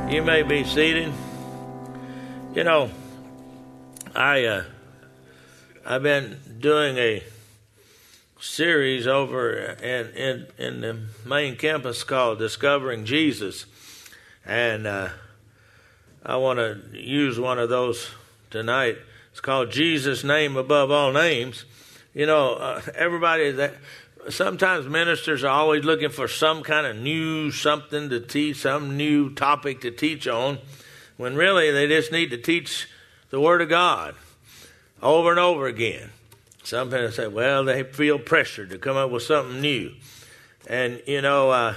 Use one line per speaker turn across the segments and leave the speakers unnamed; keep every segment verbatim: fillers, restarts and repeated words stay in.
You may be seated. You know, I, uh, I've been doing a series over in, in, in the main campus called Discovering Jesus. And uh, I want to use one of those tonight. It's called Jesus' Name Above All Names. You know, uh, everybody that... Sometimes ministers are always looking for some kind of new something to teach, some new topic to teach on, when really they just need to teach the Word of God over and over again. Some people say, well, they feel pressured to come up with something new. And, you know, uh,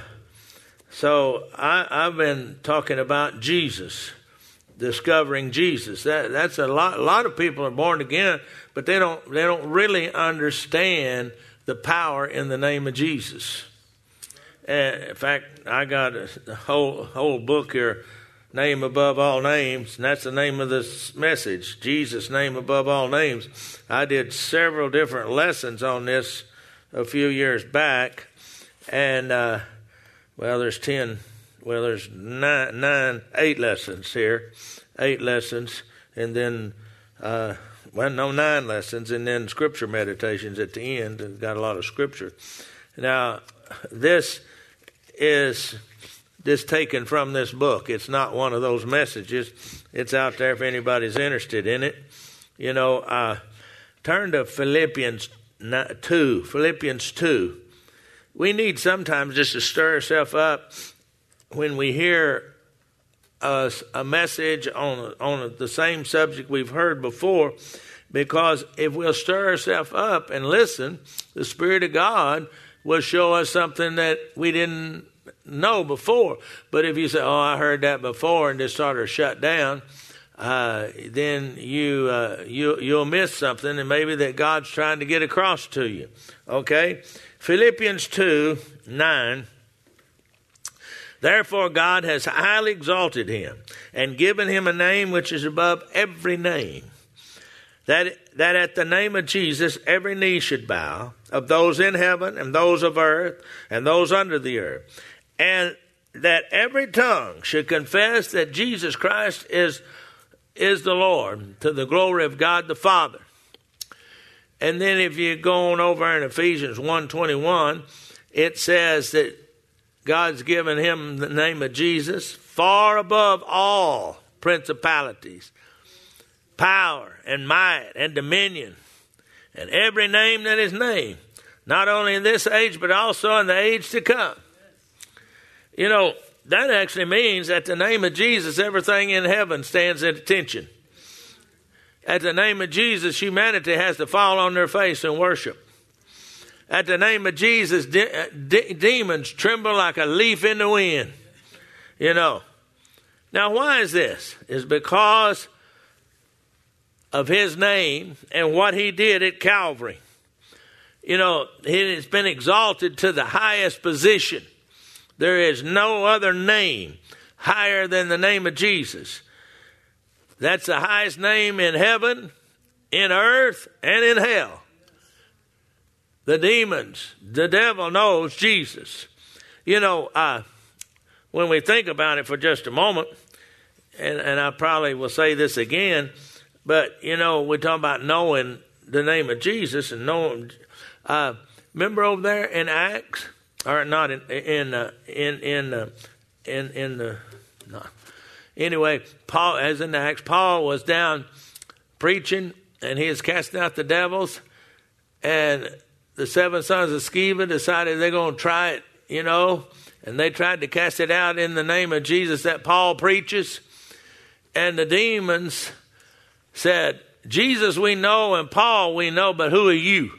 so I, I've been talking about Jesus, discovering Jesus. That, that's a lot. A lot of people are born again, but they don't. They don't really understand the power in the name of Jesus. And in fact, I got a, a whole whole book here, Name Above All Names, and that's the name of this message, Jesus' Name Above All Names. I did several different lessons on this a few years back, and uh, well, there's ten, well, there's nine, nine, eight lessons here, eight lessons, and then. Uh, Well, no, nine lessons, and then scripture meditations at the end. It's got a lot of scripture. Now, this is just taken from this book. It's not one of those messages. It's out there if anybody's interested in it. You know, uh, turn to Philippians two. Philippians two. We need sometimes just to stir ourselves up when we hear A, a message on on the same subject we've heard before, because if we'll stir ourselves up and listen, the Spirit of God will show us something that we didn't know before. But if you say, oh, I heard that before, and just sort of shut down, uh, then you, uh, you, you'll miss something, and maybe that God's trying to get across to you. Okay? Philippians two, nine. Therefore God has highly exalted him and given him a name which is above every name, that, that at the name of Jesus every knee should bow, of those in heaven and those of earth and those under the earth, and that every tongue should confess that Jesus Christ is, is the Lord, to the glory of God the Father. And then if you go on over in Ephesians one twenty-one, it says that God's given him the name of Jesus, far above all principalities, power and might and dominion, and every name that is named, not only in this age, but also in the age to come. You know, that actually means at the name of Jesus, everything in heaven stands at attention. At the name of Jesus, humanity has to fall on their face and worship. At the name of Jesus, de- de- demons tremble like a leaf in the wind. You know. Now, why is this? It's because of his name and what he did at Calvary. You know, he has been exalted to the highest position. There is no other name higher than the name of Jesus. That's the highest name in heaven, in earth, and in hell. The demons, the devil knows Jesus. You know, uh, when we think about it for just a moment, and, and I probably will say this again, but, you know, we're talking about knowing the name of Jesus and knowing. Uh, remember over there in Acts, or not in in uh, in in uh, in in the. No. Anyway, Paul, as in Acts, Paul was down preaching, and he was casting out the devils, and the seven sons of Sceva decided they're going to try it, you know, and they tried to cast it out in the name of Jesus that Paul preaches. And the demons said, Jesus we know and Paul we know, but who are you?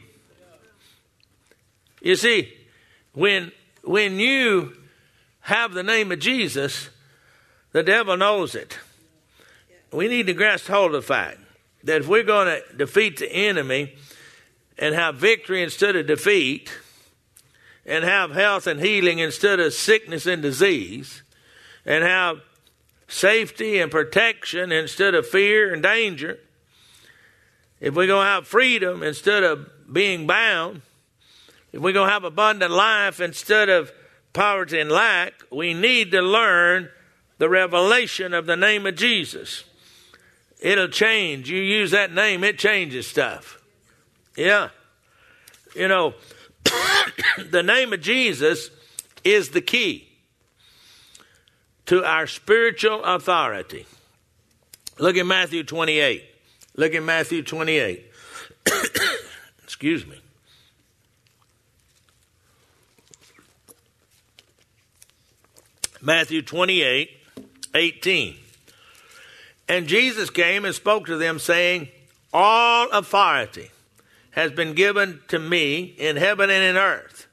You see, when, when you have the name of Jesus, the devil knows it. We need to grasp hold of the fact that if we're going to defeat the enemy and have victory instead of defeat, and have health and healing instead of sickness and disease, and have safety and protection instead of fear and danger, if we're going to have freedom instead of being bound, if we're going to have abundant life instead of poverty and lack, we need to learn the revelation of the name of Jesus. It'll change. You use that name, it changes stuff. Yeah. You know, the name of Jesus is the key to our spiritual authority. Look at Matthew twenty-eight. Look at Matthew twenty-eight. Excuse me. Matthew twenty-eight, eighteen. And Jesus came and spoke to them, saying, all authority has been given to me in heaven and in earth.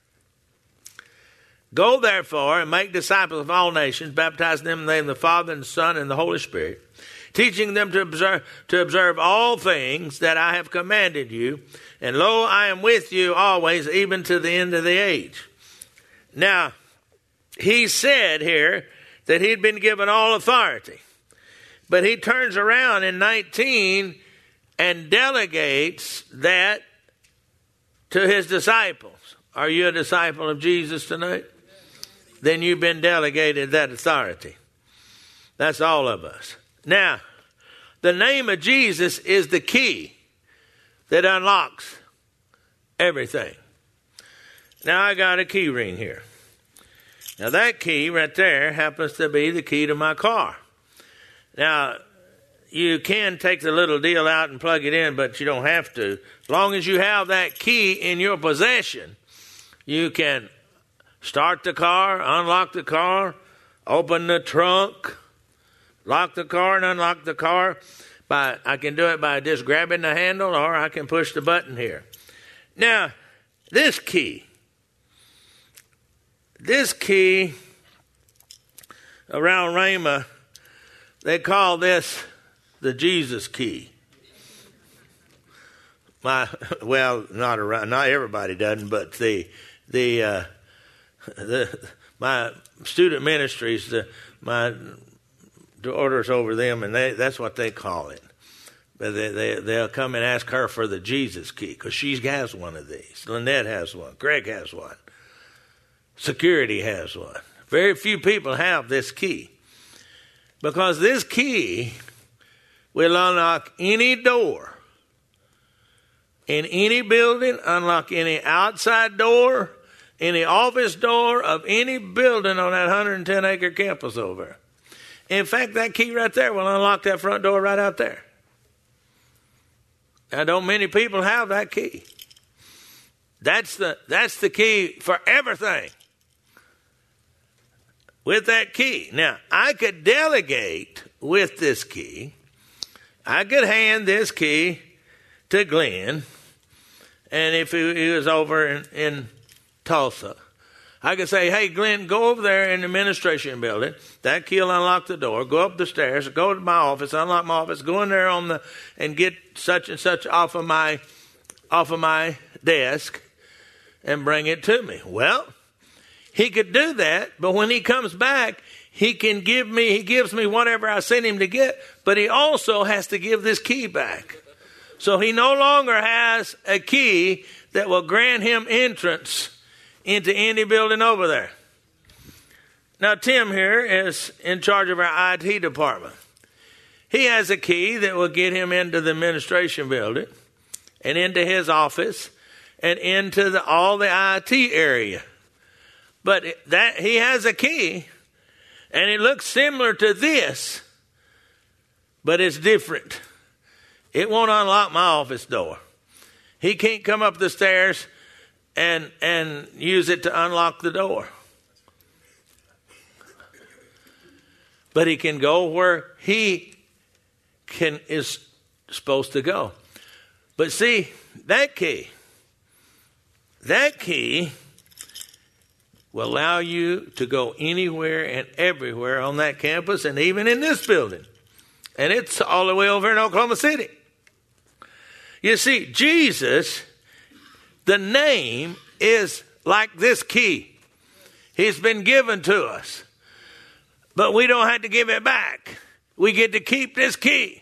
Go therefore and make disciples of all nations, baptizing them in the name of the Father and the Son and the Holy Spirit, teaching them to observe, to observe all things that I have commanded you. And lo, I am with you always, even to the end of the age. Now, he said here that he'd been given all authority. But he turns around in nineteen and delegates that to his disciples. Are you a disciple of Jesus tonight? Then you've been delegated that authority. That's all of us. Now, the name of Jesus is the key that unlocks everything. Now, I got a key ring here. Now, that key right there happens to be the key to my car. Now, you can take the little deal out and plug it in, but you don't have to. As long as you have that key in your possession, you can start the car, unlock the car, open the trunk, lock the car and unlock the car. By I can do it by just grabbing the handle, or I can push the button here. Now, this key, this key around Rhema, they call this the Jesus key. My well, not around, not everybody doesn't, but the the uh, the my student ministries, the, my orders over them, and they that's what they call it. But they, they they'll come and ask her for the Jesus key because she has one of these. Lynette has one. Greg has one. Security has one. Very few people have this key. Because this key will unlock any door in any building, unlock any outside door, any office door of any building on that one hundred ten acre campus over. In fact, that key right there will unlock that front door right out there. Now, don't many people have that key. That's the, that's the key for everything. With that key. Now, I could delegate with this key. I could hand this key to Glenn. And if he was over in, in Tulsa, I could say, hey, Glenn, go over there in the administration building. That key will unlock the door. Go up the stairs. Go to my office. Unlock my office. Go in there on the and get such and such off of my off of my desk and bring it to me. Well, he could do that, but when he comes back, he can give me, he gives me whatever I sent him to get, but he also has to give this key back. So he no longer has a key that will grant him entrance into any building over there. Now, Tim here is in charge of our I T department. He has a key that will get him into the administration building and into his office and into the, all the I T area. But that he has a key, and it looks similar to this, but it's different. It won't unlock my office door. He can't come up the stairs and and use it to unlock the door. But he can go where he can is supposed to go. But see, that key, that key will allow you to go anywhere and everywhere on that campus and even in this building. And it's all the way over in Oklahoma City. You see, Jesus, the name is like this key. He's been given to us. But we don't have to give it back. We get to keep this key.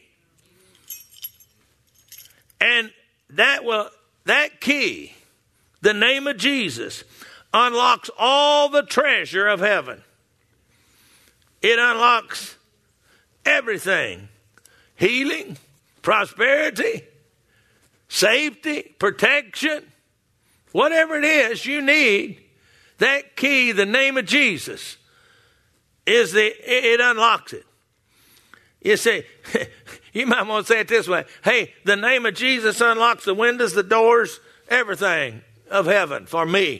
And that will that key, the name of Jesus, unlocks all the treasure of heaven. It unlocks everything. Healing, prosperity, safety, protection. Whatever it is you need, that key, the name of Jesus, is the, it unlocks it. You see, you might want to say it this way. Hey, the name of Jesus unlocks the windows, the doors, everything of heaven for me.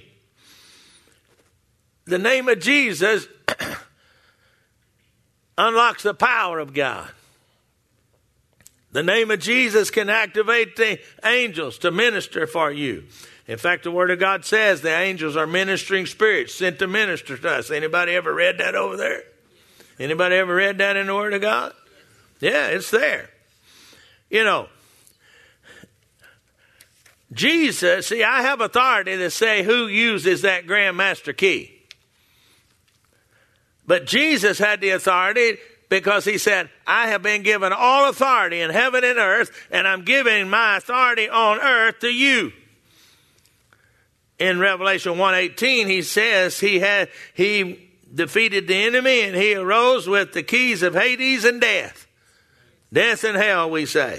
The name of Jesus unlocks the power of God. The name of Jesus can activate the angels to minister for you. In fact, the Word of God says the angels are ministering spirits sent to minister to us. Anybody ever read that over there? Anybody ever read that in the Word of God? Yeah, it's there. You know, Jesus, see, I have authority to say who uses that Grand Master key. But Jesus had the authority because he said, I have been given all authority in heaven and earth, and I'm giving my authority on earth to you. In Revelation one eighteen, he says he had he defeated the enemy and he arose with the keys of Hades and death. Death and hell, we say.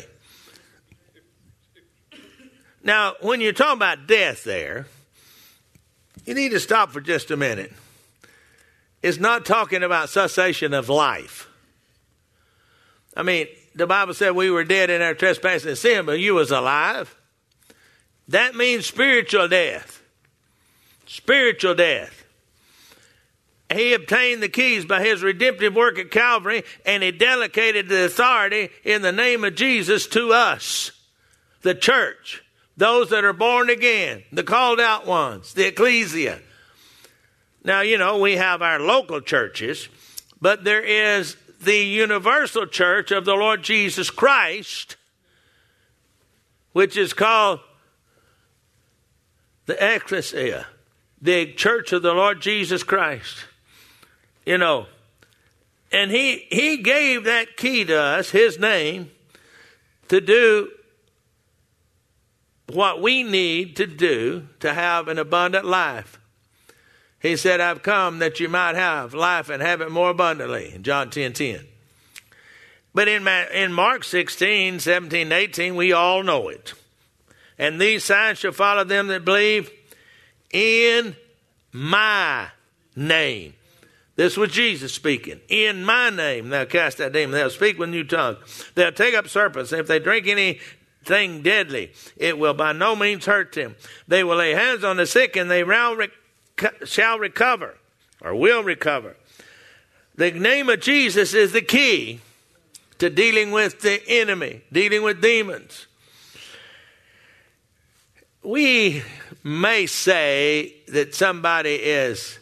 Now, when you're talking about death there, you need to stop for just a minute. It's not talking about cessation of life. I mean, the Bible said we were dead in our trespass and sin, but you was alive. That means spiritual death. Spiritual death. He obtained the keys by his redemptive work at Calvary, and he delegated the authority in the name of Jesus to us, the church, those that are born again, the called out ones, the ecclesia. Now, you know, we have our local churches, but there is the universal church of the Lord Jesus Christ, which is called the ecclesia, the church of the Lord Jesus Christ. You know, and he he gave that key to us, his name, to do what we need to do to have an abundant life. He said, I've come that you might have life and have it more abundantly, in John ten ten. But in, in Mark sixteen, seventeen, eighteen, we all know it. And these signs shall follow them that believe in my name. This was Jesus speaking. In my name, they'll cast that demon. They'll speak with new tongues. They'll take up serpents. If they drink anything deadly, it will by no means hurt them. They will lay hands on the sick, and they shall recover, or will recover. The name of Jesus is the key to dealing with the enemy, dealing with demons. We may say that somebody is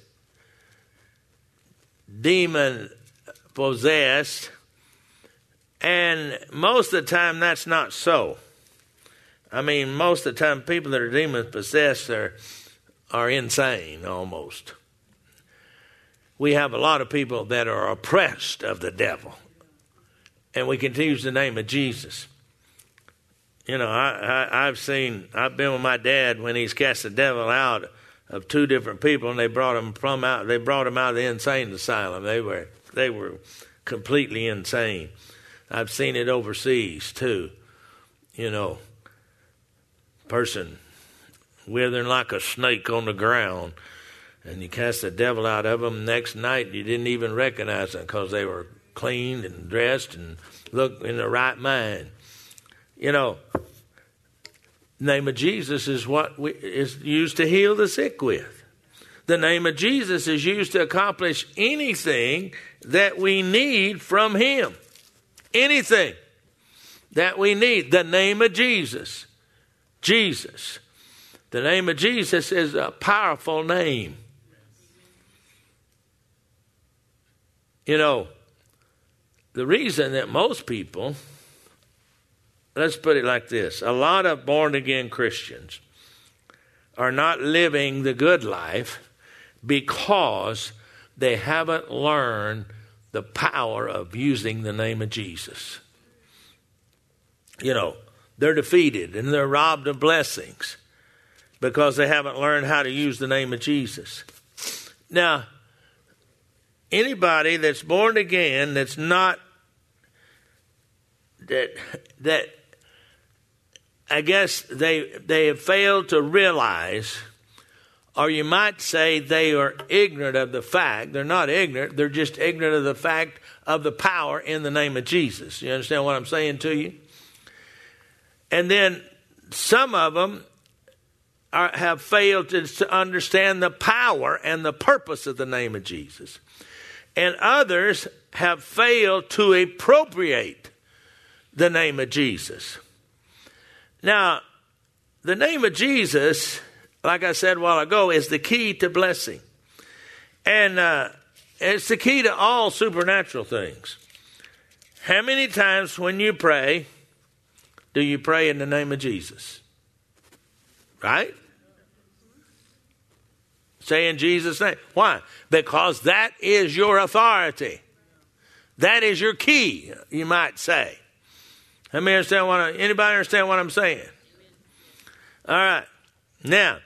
demon possessed, and most of the time that's not so. I mean, most of the time people that are demon possessed are, are insane almost. We have a lot of people that are oppressed of the devil, and we can use the name of Jesus. You know, I, I, I've seen, I've been with my dad when he's cast the devil out of two different people, and they brought him from out. They brought him out of the insane asylum. They were, they were completely insane. I've seen it overseas too. You know, person withering like a snake on the ground, and you cast the devil out of them. Next night, you didn't even recognize them because they were cleaned and dressed and looked in the right mind. You know, the name of Jesus is what we, is used to heal the sick with. The name of Jesus is used to accomplish anything that we need from him. Anything that we need. The name of Jesus. Jesus. The name of Jesus is a powerful name. You know, the reason that most people, let's put it like this, a lot of born-again Christians are not living the good life because they haven't learned the power of using the name of Jesus. You know, they're defeated and they're robbed of blessings because they haven't learned how to use the name of Jesus. Now, anybody that's born again that's not, that, that I guess they, they have failed to realize, or you might say they are ignorant of the fact. They're not ignorant. They're just ignorant of the fact of the power in the name of Jesus. You understand what I'm saying to you? And then some of them are, have failed to, to understand the power and the purpose of the name of Jesus. And others have failed to appropriate the name of Jesus. Now, the name of Jesus, like I said a while ago, is the key to blessing. And uh, it's the key to all supernatural things. How many times when you pray, do you pray in the name of Jesus? Right? Say in Jesus' name. Why? Because that is your authority. That is your key, you might say. Let me understand what I, anybody understand what I'm saying? All right. Now,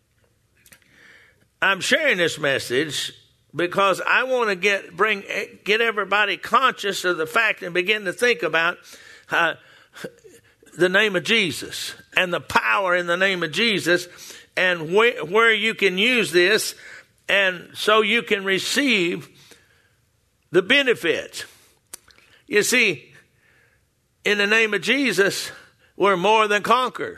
I'm sharing this message because I want to get bring get everybody conscious of the fact and begin to think about uh, the name of Jesus and the power in the name of Jesus, and wh- where you can use this, and so you can receive the benefits. You see, in the name of Jesus, we're more than conquerors.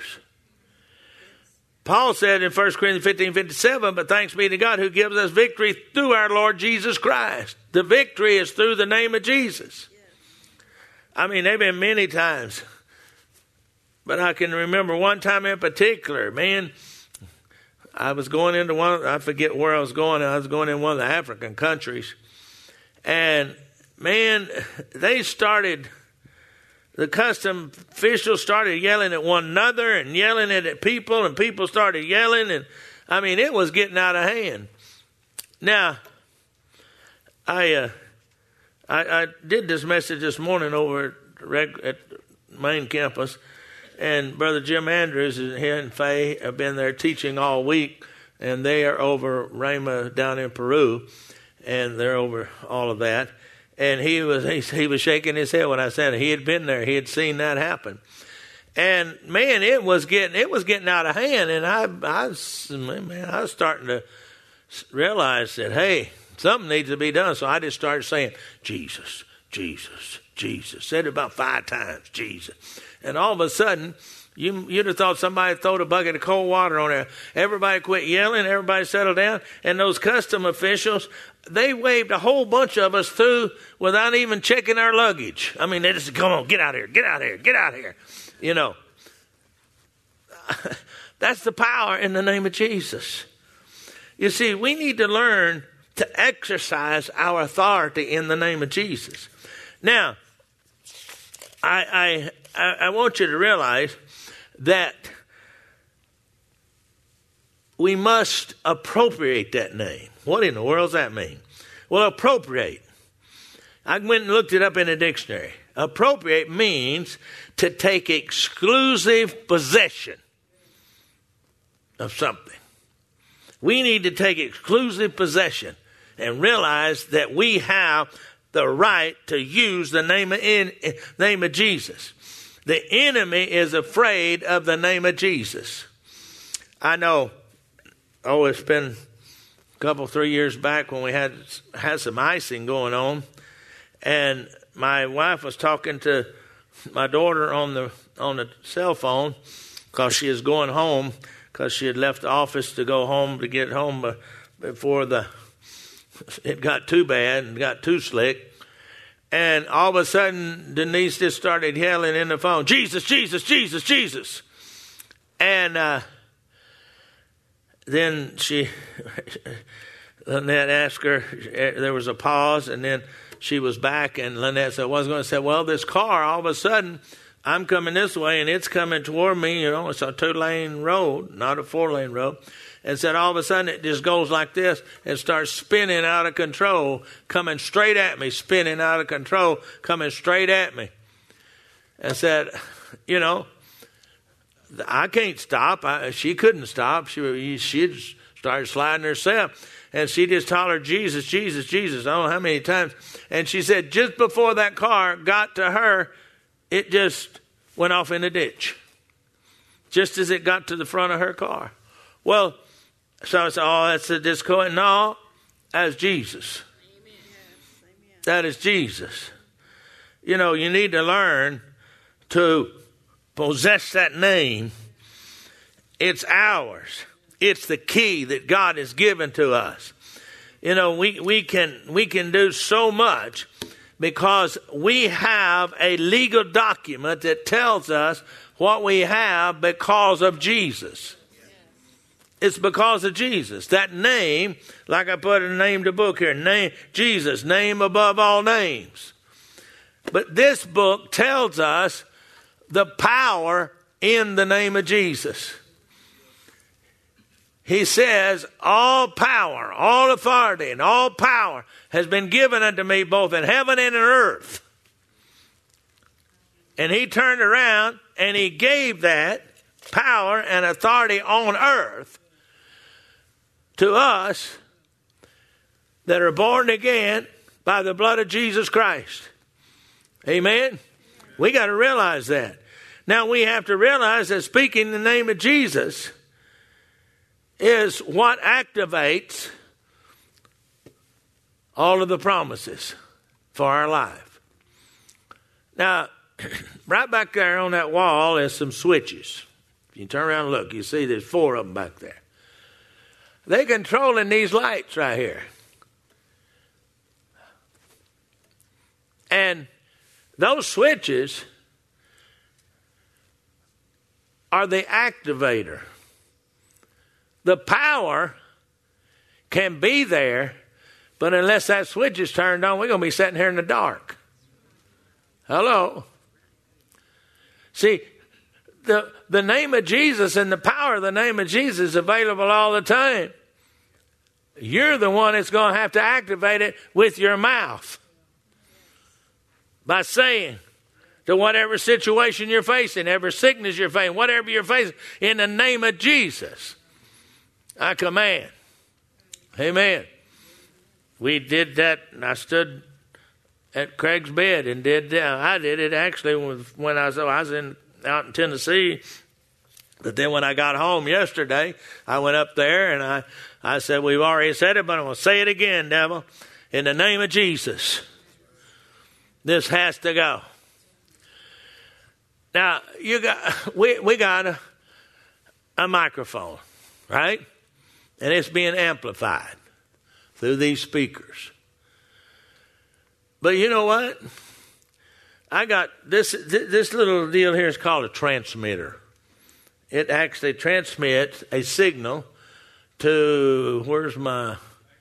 Paul said in First Corinthians fifteen fifty-seven, but thanks be to God who gives us victory through our Lord Jesus Christ. The victory is through the name of Jesus. I mean, there have been many times, but I can remember one time in particular, man, I was going into one, I forget where I was going, I was going in one of the African countries, and man, they started... The custom officials started yelling at one another and yelling at people, and people started yelling, and I mean, it was getting out of hand. Now, I uh, I, I did this message this morning over at, at main campus, and Brother Jim Andrews and he and Faye have been there teaching all week, and they are over Rhema down in Peru, and they're over all of that. And he was he, he was shaking his head when I said it. He had been there. He had seen that happen. And man, it was getting it was getting out of hand. And I I was, man, I was starting to realize that, hey, something needs to be done. So I just started saying, Jesus, Jesus, Jesus. Said it about five times, Jesus. And all of a sudden, you, you'd have thought somebody throwed a bucket of cold water on there. Everybody quit yelling. Everybody settled down. And those custom officials, they waved a whole bunch of us through without even checking our luggage. I mean, they just said, come on, get out of here, get out of here, get out of here. You know, that's the power in the name of Jesus. You see, we need to learn to exercise our authority in the name of Jesus. Now, I I, I want you to realize that we must appropriate that name. What in the world does that mean? Well, appropriate. I went and looked it up in a dictionary. Appropriate means to take exclusive possession of something. We need to take exclusive possession and realize that we have the right to use the name of, in, name of Jesus. The enemy is afraid of the name of Jesus. I know, oh, it's been a couple, three years back when we had had some icing going on, and my wife was talking to my daughter on the on the cell phone because she was going home because she had left the office to go home to get home before the it got too bad and got too slick. And all of a sudden, Denise just started yelling in the phone, Jesus, Jesus, Jesus, Jesus. And uh, then she, Lynette asked her, there was a pause, and then she was back, and Lynette said, I was going to say, well, this car, all of a sudden, I'm coming this way, and it's coming toward me, you know, it's a two-lane road, not a four-lane road. And said all of a sudden it just goes like this and starts spinning out of control, coming straight at me, spinning out of control, coming straight at me. And said, you know, I can't stop. I, she couldn't stop. She she started sliding herself. and she just hollered, Jesus, Jesus, Jesus, I don't know how many times. And she said just before that car got to her, it just went off in the ditch, just as it got to the front of her car. Well, so I said, oh, that's a discord. No, that's Jesus. Amen. That is Jesus. You know, you need to learn to possess that name. It's ours. It's the key that God has given to us. You know, we, we can we can do so much because we have a legal document that tells us what we have because of Jesus. It's because of Jesus. That name, like I put a name to book here, name Jesus, name above all names. But this book tells us the power in the name of Jesus. He says, all power, all authority, and all power has been given unto me both in heaven and in earth. And he turned around and he gave that power and authority on earth to us that are born again by the blood of Jesus Christ. Amen? We got to realize that. Now we have to realize that speaking in the name of Jesus is what activates all of the promises for our life. Now, right back there on that wall is some switches. If you turn around and look, you see there's four of them back there. They're controlling these lights right here. And those switches are the activator. The power can be there, but unless that switch is turned on, we're going to be sitting here in the dark. Hello? See, the, the name of Jesus and the power of the name of Jesus is available all the time. You're the one that's going to have to activate it with your mouth. By saying to whatever situation you're facing, every sickness you're facing, whatever you're facing, in the name of Jesus, I command. Amen. We did that, and I stood at Craig's bed and did that. I did it actually when I was, I was in, out in Tennessee. But then when I got home yesterday, I went up there and I, I said, we've already said it, but I'm going to say it again, devil. In the name of Jesus, this has to go. Now, you got we, we got a, a microphone, right? And it's being amplified through these speakers. But you know what? I got this, this little deal here is called a transmitter. It actually transmits a signal to, where's my,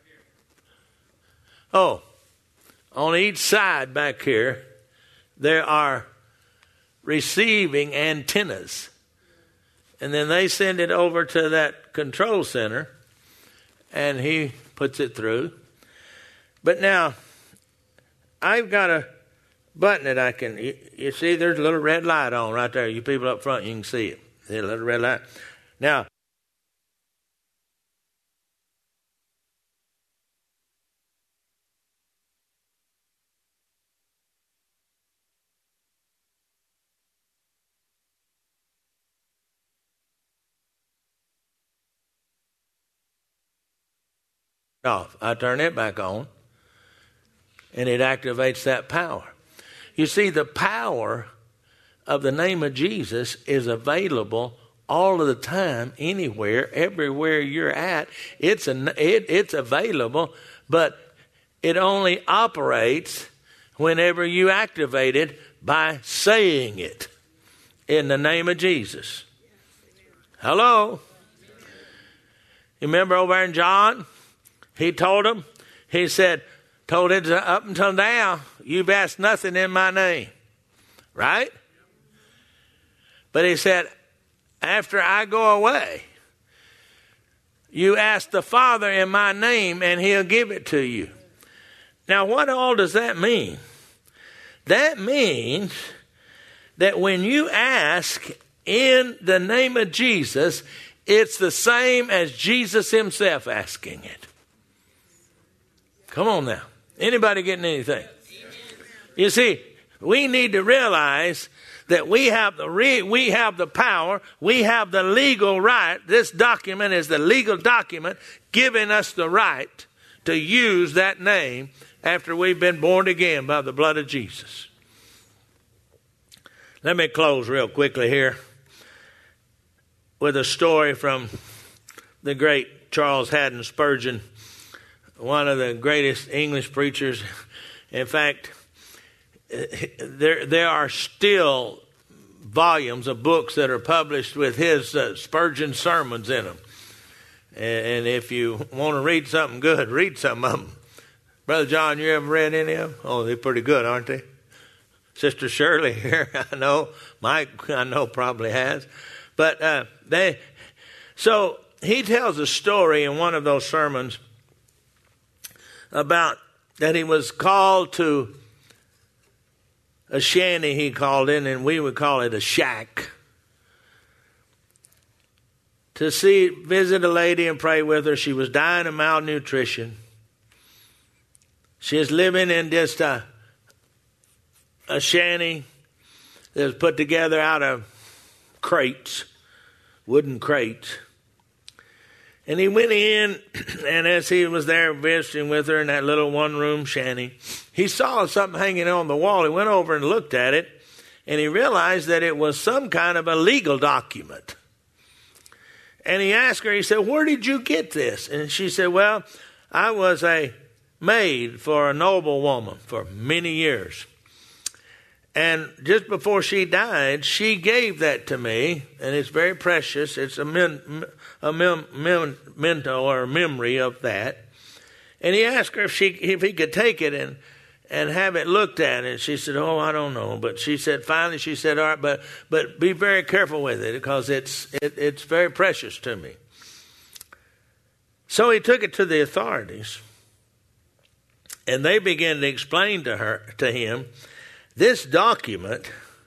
oh, on each side back here, there are receiving antennas. And then they send it over to that control center, and he puts it through. But now, I've got a button that I can, you, you see there's a little red light on right there. You people up front, you can see it. There's a little red light. Now, off. I turn it back on, and it activates that power. You see, the power of the name of Jesus is available all of the time, anywhere, everywhere you're at. It's a, it, it's available, but it only operates whenever you activate it by saying it in the name of Jesus. Hello? You remember over in John? He told them, he said, told it up until now, you've asked nothing in my name. Right? But he said, after I go away, you ask the Father in my name and he'll give it to you. Now, what all does that mean? That means that when you ask in the name of Jesus, it's the same as Jesus himself asking it. Come on now. Anybody getting anything? You see, we need to realize that we have the re- we have the power, we have the legal right. This document is the legal document giving us the right to use that name after we've been born again by the blood of Jesus. Let me close real quickly here with a story from the great Charles Haddon Spurgeon, one of the greatest English preachers. In fact, there there are still volumes of books that are published with his uh, Spurgeon sermons in them. And, and if you want to read something good, read some of them. Brother John, you ever read any of them? Oh, they're pretty good, aren't they? Sister Shirley here, I know. Mike, I know, probably has. But uh, they, so he tells a story in one of those sermons about that he was called to a shanty, he called it, and we would call it a shack, to see, visit a lady and pray with her. She was dying of malnutrition. She is living in just a, a shanty that was put together out of crates, wooden crates. And he went in, and as he was there visiting with her in that little one-room shanty, he saw something hanging on the wall. He went over and looked at it, and he realized that it was some kind of a legal document. And he asked her, he said, "Where did you get this?" And she said, "Well, I was a maid for a noble woman for many years. And just before she died, she gave that to me, and it's very precious. It's a, men, a mem, mem, memento or memory of that." And he asked her if she if he could take it and and have it looked at. And she said, "Oh, I don't know." But she said, finally, she said, "All right, but but be very careful with it because it's it, it's very precious to me." So he took it to the authorities, and they began to explain to her to him. This document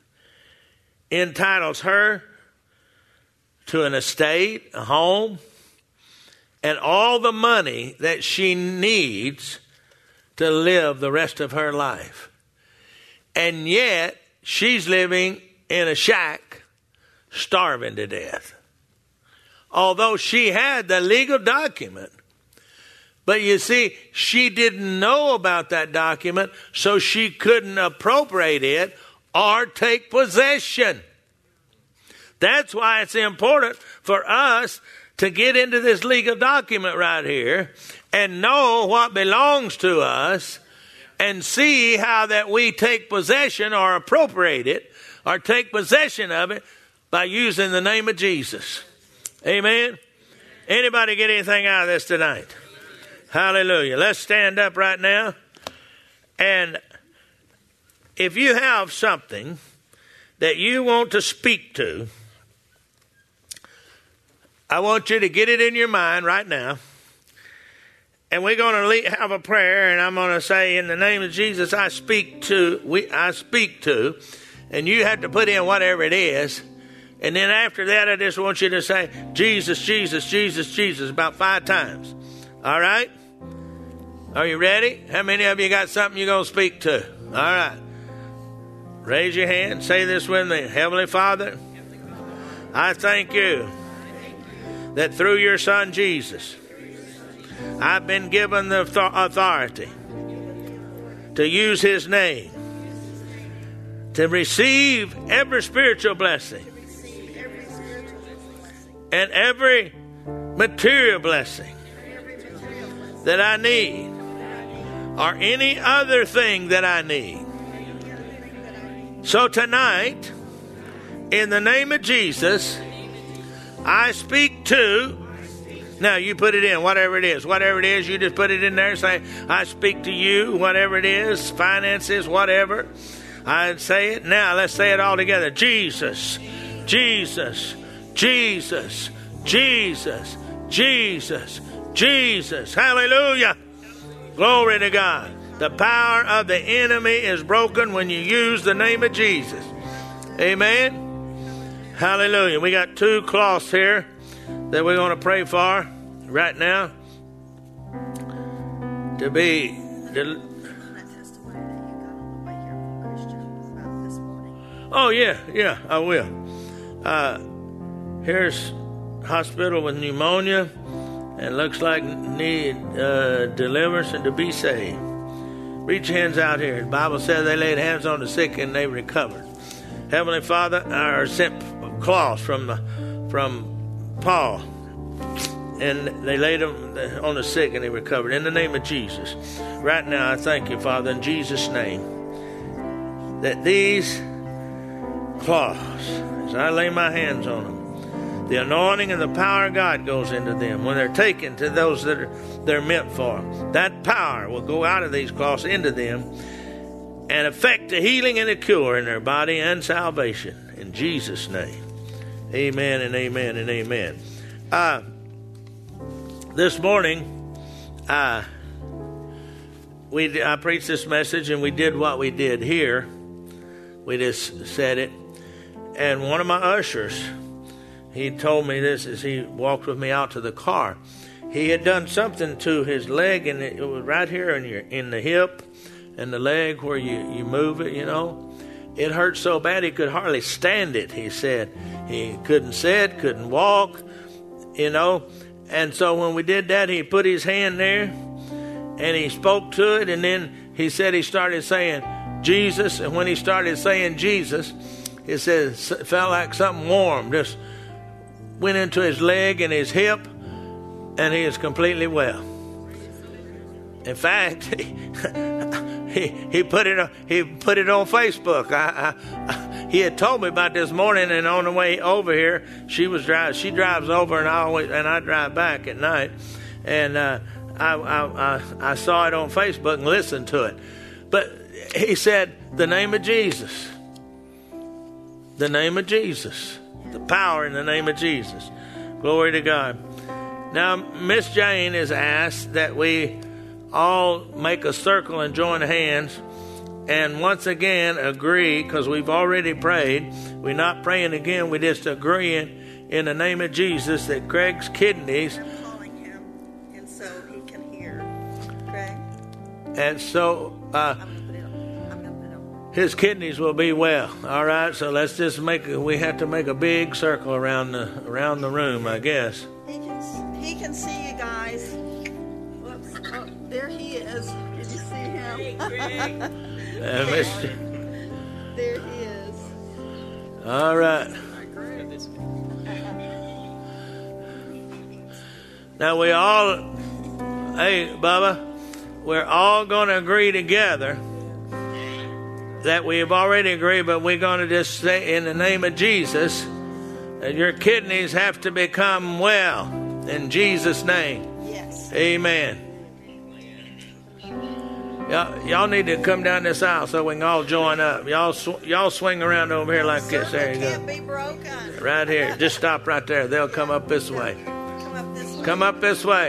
entitles her to an estate, a home, and all the money that she needs to live the rest of her life. And yet, she's living in a shack, starving to death. Although she had the legal document. But you see, she didn't know about that document, so she couldn't appropriate it or take possession. That's why it's important for us to get into this legal document right here and know what belongs to us and see how that we take possession or appropriate it or take possession of it by using the name of Jesus. Amen? Anybody get anything out of this tonight? Hallelujah. Let's stand up right now. And if you have something that you want to speak to, I want you to get it in your mind right now. And we're going to have a prayer, and I'm going to say, in the name of Jesus, I speak to, we, I speak to, and you have to put in whatever it is. And then after that, I just want you to say, Jesus, Jesus, Jesus, Jesus, about five times. All right? Are you ready? How many of you got something you're going to speak to? All right. Raise your hand. Say this with me. Heavenly Father, I thank you that through your Son Jesus, I've been given the authority to use his name to receive every spiritual blessing and every material blessing that I need, or any other thing that I need. So tonight, in the name of Jesus, I speak to, now you put it in, whatever it is. Whatever it is, you just put it in there and say, I speak to you, whatever it is, finances, whatever. I say it. Now let's say it all together. Jesus, Jesus, Jesus, Jesus, Jesus, Jesus. Hallelujah. Glory to God. The power of the enemy is broken when you use the name of Jesus. Amen. Hallelujah. We got two cloths here that we're going to pray for right now. to be del- Oh, yeah, yeah, I will. Uh, here's hospital with pneumonia and looks like need uh, deliverance and to be saved. Reach your hands out here. The Bible says they laid hands on the sick and they recovered. Heavenly Father, I sent cloths from the, from Paul, and they laid them on the sick and they recovered. In the name of Jesus. Right now, I thank you, Father, in Jesus' name, that these cloths, as I lay my hands on them, the anointing and the power of God goes into them. When they're taken to those that are, they're meant for, that power will go out of these cloths into them and affect the healing and the cure in their body and salvation. In Jesus' name. Amen and amen and amen. Uh, this morning, uh, we I preached this message and we did what we did here. We just said it. And one of my ushers, he told me this as he walked with me out to the car. He had done something to his leg, and it was right here in your in the hip and the leg where you, you move it, you know. It hurt so bad he could hardly stand it, he said. He couldn't sit, couldn't walk, you know. And so when we did that, he put his hand there, and he spoke to it, and then he said he started saying, Jesus. And when he started saying Jesus, it says it felt like something warm just went into his leg and his hip, and he is completely well. In fact, he he, he put it he put it on Facebook. I, I, he had told me about this morning, and on the way over here, she was drive. She drives over, and I always and I drive back at night, and uh, I, I I I saw it on Facebook and listened to it. But he said the name of Jesus, the name of Jesus. The power in the name of Jesus. Glory to God. Now, Miss Jane has asked that we all make a circle and join hands and once again agree, because we've already prayed. We're not praying again. We're just agreeing in the name of Jesus that Craig's kidneys.
I'm calling him, and so he can hear. Craig?
And so uh,
I'm going to put it on. I'm going to put it on.
his kidneys will be well. All right, so let's just make. We have to make a big circle around the around the room, I guess.
He can, he can see you guys. Whoops. Oh, there he is. Did you see him? Hey, Craig.
Uh, Miss-
There he is.
All right. Now we all, hey, Bubba, we're all going to agree together that we have already agreed, but we're going to just say in the name of Jesus that your kidneys have to become well in Jesus' name.
Yes.
Amen. Y'all, y'all need to come down this aisle so we can all join up. Y'all, sw- y'all swing around over here like this. There you
Can't
go.
be broken.
Right here. Just stop right there. They'll come up this way.
Come up this way.
Come up this way.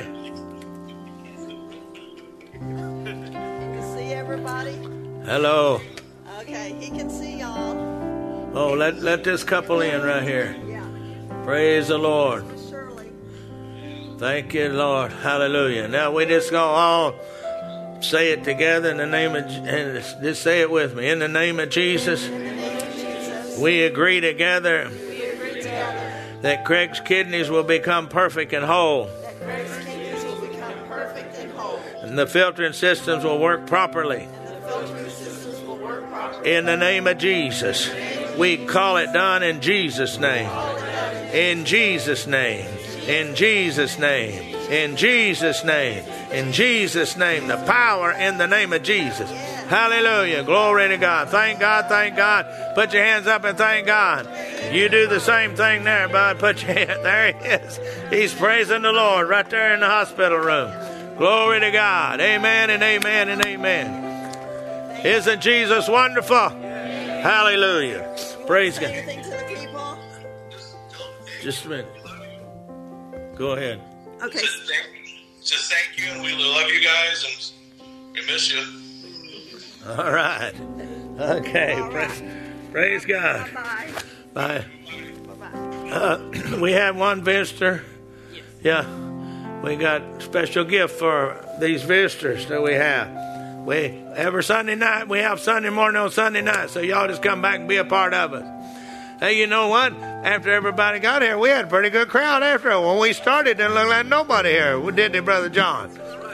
You see everybody?
Hello.
Okay, he can see y'all.
Oh, let let this couple in right here.
Yeah.
Praise the Lord.
Shirley.
Thank you, Lord. Hallelujah. Now we just gonna all say it together in the name of, and just say it with me. In the name of Jesus,
In the name of Jesus,
we agree together
we agree together
that Craig's kidneys will become perfect and whole,
that Craig's kidneys will become perfect and whole,
and the filtering systems will work properly.
and the filtering systems will work properly.
In the name of Jesus, we call it done in Jesus' name. In Jesus' name. In Jesus' name. In Jesus' name. In Jesus' name. The power in the name of Jesus. Hallelujah. Glory to God. Thank God. Thank God. Put your hands up and thank God. You do the same thing there, bud. Put your hand. There he is. He's praising the Lord right there in the hospital room. Glory to God. Amen and amen and amen. Isn't Jesus wonderful? Hallelujah. Praise God.
Anything to the people?
Just a minute. Go ahead.
Okay.
Just thank you, and we love you guys, and we miss you.
All right. Okay.
All
Praise,
right.
praise God.
Bye.
Bye.
Bye.
Uh, we had one visitor. Yeah. we got special gift for these visitors that we have. We every Sunday night we have Sunday morning on Sunday night, so y'all just come back and be a part of it. Hey, you know what? After everybody got here, we had a pretty good crowd after it. When we started, it didn't look like nobody here. We did it, Brother John.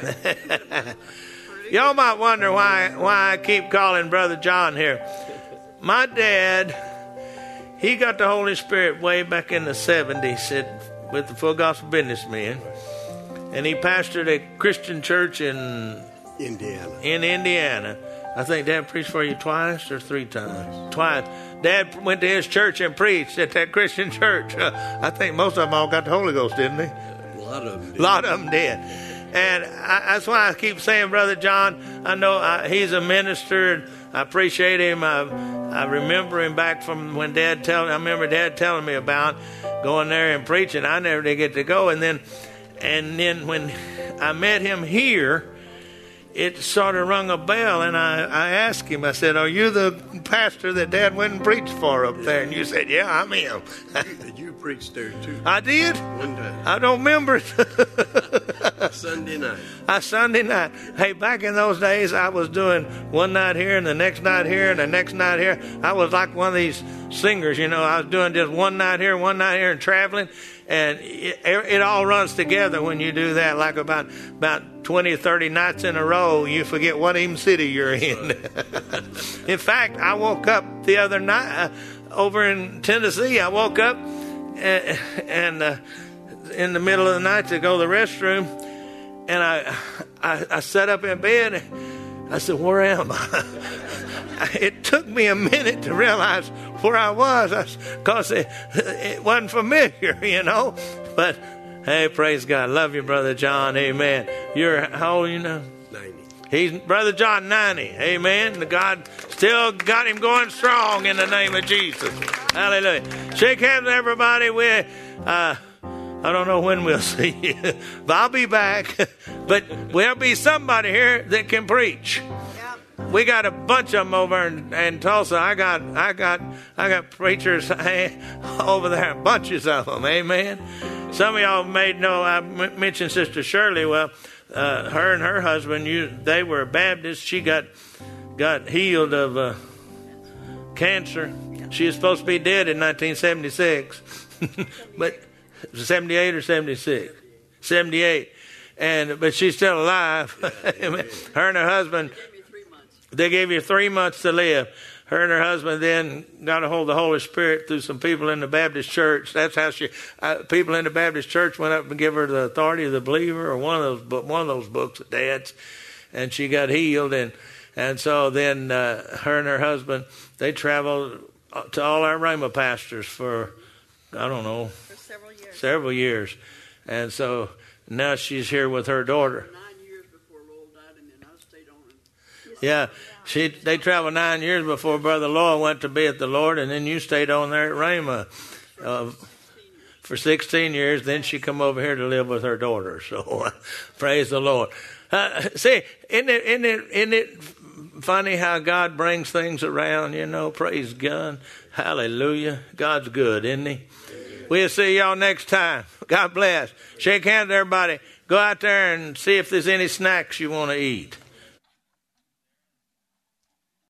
Y'all might wonder why why I keep calling Brother John here. My dad, he got the Holy Spirit way back in the seventies with the Full Gospel Businessmen. And he pastored a Christian church in
Indiana.
In Indiana. I think Dad preached for you twice or three times. Twice. Dad went to his church and preached at that Christian church. Uh, I think most of them all got the Holy Ghost, didn't they?
A lot of them did.
A lot of them did. And I, that's why I keep saying, Brother John, I know I, he's a minister. And I appreciate him. I, I remember him back from when Dad telling. I remember Dad telling me about going there and preaching. I never did get to go. And then, and then when I met him here, it sort of rung a bell, and I, I asked him, I said, are you the pastor that Dad went and preached for up there? And you said, yeah, I'm him.
you, you preached there too.
I did?
One time.
I don't remember it.
Sunday night.
A Sunday night. Hey, back in those days, I was doing one night here and the next night here and the next night here. I was like one of these singers, you know. I was doing just one night here, one night here and traveling. And it, it all runs together when you do that, like about about twenty, thirty nights in a row. You forget what even city you're in. In fact, I woke up the other night uh, over in Tennessee. I woke up and, and uh, in the middle of the night to go to the restroom, and I, I, I sat up in bed. And I said, where am I? It took me a minute to realize where I was, because it, it wasn't familiar, you know. But, hey, praise God. Love you, Brother John. Amen. You're, how old are you now?
ninety.
He's, Brother John, ninety. Amen. God still got him going strong in the name of Jesus. Hallelujah. Shake hands, everybody. We, uh, I don't know when we'll see you, but I'll be back. But there'll be somebody here that can preach. We got a bunch of them over in, in Tulsa. I got, I got, I got preachers over there, bunches of them. Amen. Some of y'all may know. I m- mentioned Sister Shirley. Well, uh, her and her husband, you, they were Baptists. She got, got healed of uh, cancer. She was supposed to be dead in nineteen seventy-six, but seventy-eight or seventy-six, seventy-eight, and but she's still alive. Her and her husband. They gave you three months to live. Her and her husband then got a hold of the Holy Spirit through some people in the Baptist church. That's how she, uh, people in the Baptist church went up and gave her the authority of the believer, or one of those, one of those books of Dad's, and she got healed. And and so then uh, her and her husband, they traveled to all our Rhema pastors for, I don't know,
For several years.
several years, and so now she's here with her daughter. Yeah, she they traveled nine years before Brother Lowell went to be at the Lord, and then you stayed on there at Rhema uh, for sixteen years. Then she come over here to live with her daughter. So uh, praise the Lord. Uh, see, isn't it, isn't it, isn't it funny how God brings things around? You know, praise God, hallelujah. God's good, isn't He? We'll see y'all next time. God bless. Shake hands, everybody. Go out there and see if there's any snacks you want to eat.